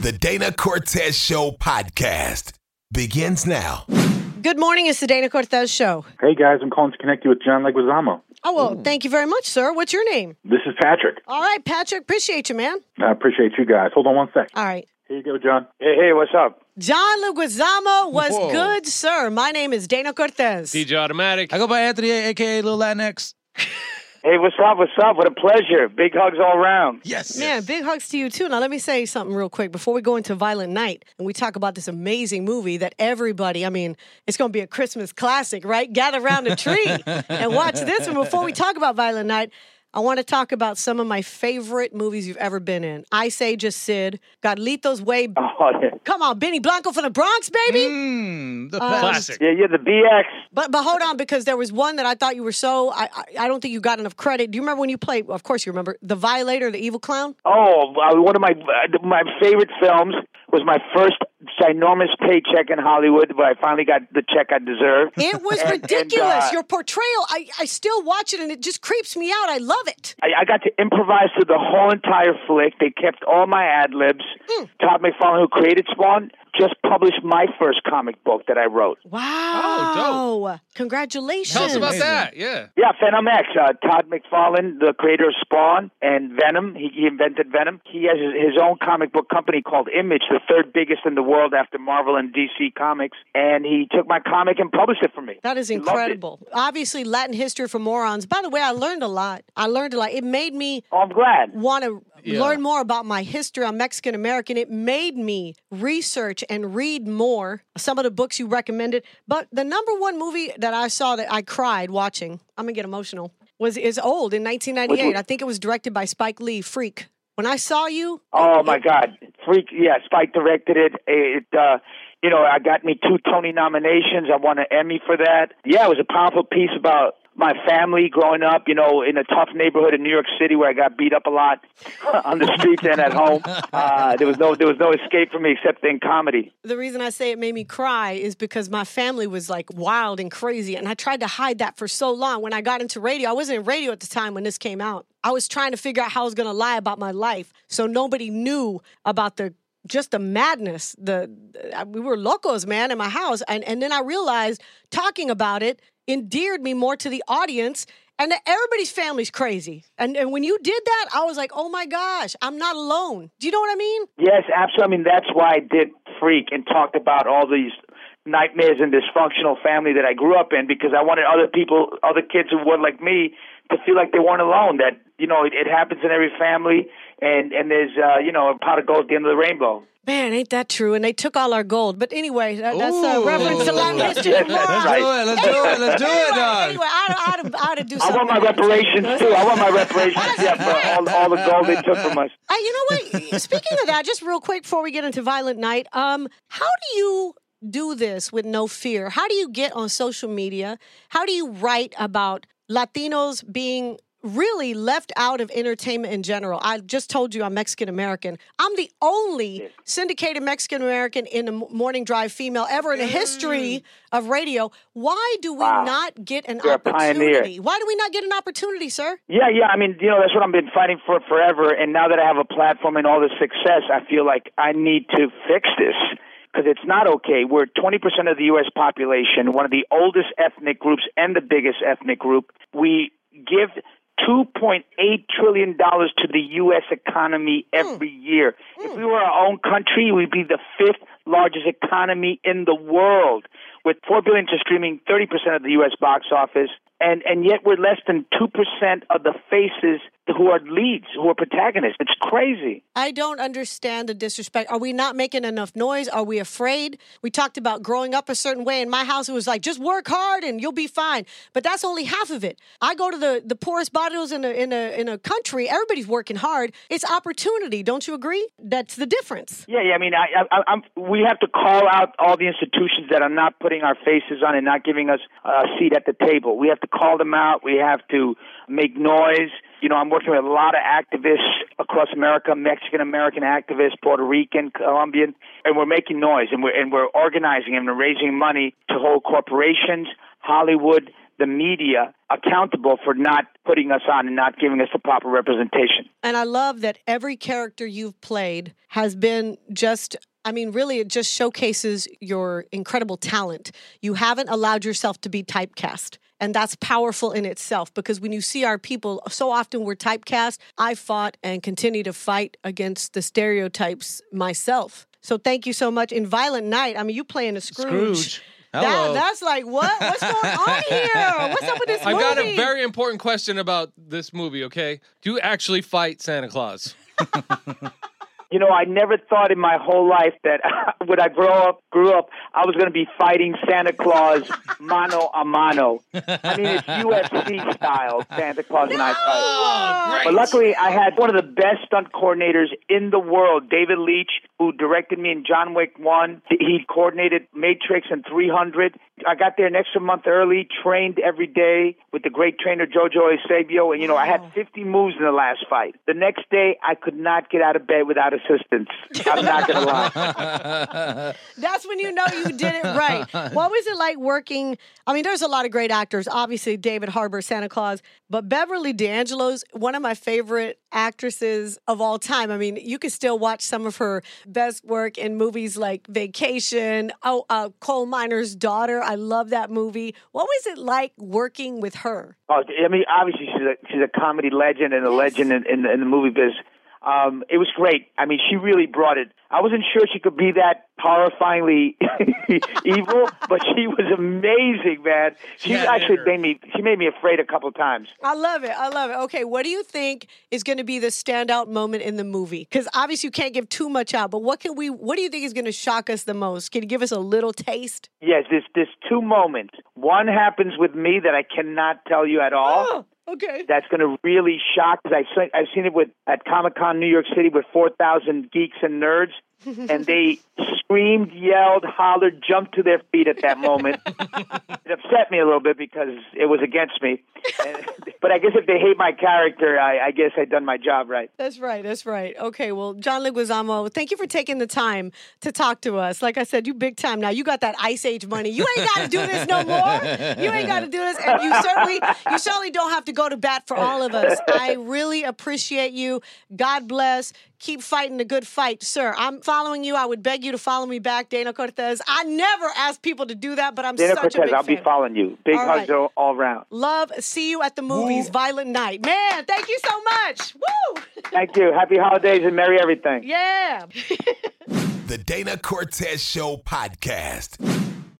The Dana Cortez Show podcast begins now. Good morning. It's the Dana Cortez Show. Hey, guys. I'm calling to connect you with John Leguizamo. Oh, well, thank you very much, sir. What's your name? This is Patrick. All right, Patrick. Appreciate you, man. I appreciate you guys. Hold on one sec. All right. Here you go, John. Hey, what's up? John Leguizamo was good, sir. My name is Dana Cortez. DJ Automatic. I go by Anthony, a.k.a. Lil Latinx. Hey, what's up? What's up? What a pleasure. Big hugs all around. Yes. Man, big hugs to you, too. Now, let me say something real quick before we go into Violent Night and we talk about this amazing movie that everybody, it's going to be a Christmas classic, right? Gather around the tree and watch this one. Before we talk about Violent Night, I want to talk about some of my favorite movies you've ever been in. Ice Age of Sid, Carlitos Way. Oh, yeah. Come on, Benny Blanco from the Bronx, baby. The Classic. Yeah, the BX. But hold on, because there was one that I thought you were I don't think you got enough credit. Do you remember when you played, of course you remember, The Violator, the Evil Clown? Oh, one of my favorite films was my first ginormous paycheck in Hollywood, but I finally got the check I deserved. It was ridiculous. Your portrayal, I still watch it and it just creeps me out. I love it. I got to improvise through the whole entire flick. They kept all my ad-libs. Todd McFarlane, who created Spawn, just published my first comic book that I wrote. Wow. Oh, Congratulations. Tell us about that. Yeah. Yeah, Venom X. Todd McFarlane, the creator of Spawn and Venom, he invented Venom. He has his own comic book company called Image, the third biggest in the world after Marvel and DC Comics. And he took my comic and published it for me. That is incredible. Obviously, Latin history for morons. By the way, I learned a lot. It made me I'm glad. want to learn more about my history. I'm Mexican American. It made me research and read more. Some of the books you recommended. But the number one movie that I saw that I cried watching, I'm going to get emotional, is old, in 1998. I think it was directed by Spike Lee, Freak. When I saw you... Oh, my God. Freak, yeah, Spike directed it. I got me 2 Tony nominations. I won an Emmy for that. Yeah, it was a powerful piece about my family growing up, in a tough neighborhood in New York City where I got beat up a lot on the streets and at home. There was no escape for me except in comedy. The reason I say it made me cry is because my family was like wild and crazy, and I tried to hide that for so long. When I got into radio, I wasn't in radio at the time when this came out. I was trying to figure out how I was going to lie about my life so nobody knew about the madness. We were locos, man, in my house. And then I realized talking about it endeared me more to the audience, and that everybody's family's crazy. And when you did that, I was like, oh my gosh, I'm not alone. Do you know what I mean? Yes, absolutely. That's why I did Freak and talked about all these nightmares and dysfunctional family that I grew up in, because I wanted other kids who were like me to feel like they weren't alone, that, it happens in every family, and there's, a pot of gold at the end of the rainbow. Man, ain't that true? And they took all our gold. But anyway, that's a reference to Latin history. Let's do it, dog. Anyway, I ought to do something. I want my reparations, too. For all the gold they took from us. You know what? Speaking of that, just real quick before we get into Violent Night, how do you do this with no fear? How do you get on social media? How do you write about Latinos being really left out of entertainment in general? I just told you I'm Mexican American. I'm the only syndicated Mexican American in the morning drive female ever in the history of radio. Why do we not get an opportunity? Why do we not get an opportunity, sir? Yeah. That's what I've been fighting for forever. And now that I have a platform and all this success, I feel like I need to fix this. Because it's not okay. We're 20% of the U.S. population, one of the oldest ethnic groups and the biggest ethnic group. We give $2.8 trillion to the U.S. economy every year. If we were our own country, we'd be the 5th largest economy in the world, with $4 billion to streaming, 30% of the U.S. box office. And yet we're less than 2% of the faces who are leads, who are protagonists. It's crazy. I don't understand the disrespect. Are we not making enough noise? Are we afraid? We talked about growing up a certain way. In my house, it was like, just work hard and you'll be fine. But that's only half of it. I go to the poorest barrios in a country. Everybody's working hard. It's opportunity. Don't you agree? That's the difference. Yeah. We have to call out all the institutions that are not putting our faces on and not giving us a seat at the table. We have to call them out. We have to make noise. I'm working with a lot of activists across America, Mexican-American activists, Puerto Rican, Colombian, and we're making noise, and we're organizing and we're raising money to hold corporations, Hollywood, the media accountable for not putting us on and not giving us the proper representation. And I love that every character you've played has been really, it just showcases your incredible talent. You haven't allowed yourself to be typecast. And that's powerful in itself, because when you see our people, so often we're typecast. I fought and continue to fight against the stereotypes myself. So thank you so much. In Violent Night, you playing a Scrooge. Hello. That's like, what? What's going on here? What's up with this movie? I've got a very important question about this movie, okay? Do you actually fight Santa Claus? You know, I never thought in my whole life that when I grew up, I was going to be fighting Santa Claus mano a mano. I mean, it's UFC style, Santa Claus and I fight. Oh, great. But luckily, I had one of the best stunt coordinators in the world, David Leitch, who directed me in John Wick 1. He coordinated Matrix and 300. I got there an extra month early, trained every day with the great trainer Jojo Eusebio, and, I had 50 moves in the last fight. The next day, I could not get out of bed without assistance. I'm not going to lie. That's when you know you did it right. What was it like working? There's a lot of great actors. Obviously, David Harbour, Santa Claus. But Beverly D'Angelo's one of my favorite actresses of all time. You can still watch some of her best work in movies like Vacation, Coal Miner's Daughter. I love that movie. What was it like working with her? Oh, obviously she's a comedy legend and a legend in the movie biz. It was great. She really brought it. I wasn't sure she could be that horrifyingly evil, but she was amazing, man. She made me afraid a couple of times. I love it. Okay, what do you think is going to be the standout moment in the movie? Because obviously you can't give too much out, but what do you think is going to shock us the most? Can you give us a little taste? Yes, there's two moments. One happens with me that I cannot tell you at all. Oh. Okay. That's going to really shock, because I've seen it at Comic-Con New York City with 4,000 geeks and nerds, and they screamed, yelled, hollered, jumped to their feet at that moment. It upset me a little bit because it was against me. But I guess if they hate my character, I guess I've done my job right. That's right. Okay, well, John Leguizamo, thank you for taking the time to talk to us. Like I said, you big time now. You got that Ice Age money. You ain't got to do this no more. You ain't got to do this. And you certainly don't have to go to bat for all of us. I really appreciate you. God bless. Keep fighting the good fight, sir. I'm following you. I would beg you to follow me back, Dana Cortez. I never ask people to do that, but I'm Dana such Cortez, a big fan. I'll be following you. Big hugs all around. Love. See you at the movies. Violent Night. Man, thank you so much. Woo! Thank you. Happy holidays and merry everything. Yeah. The Dana Cortez Show podcast.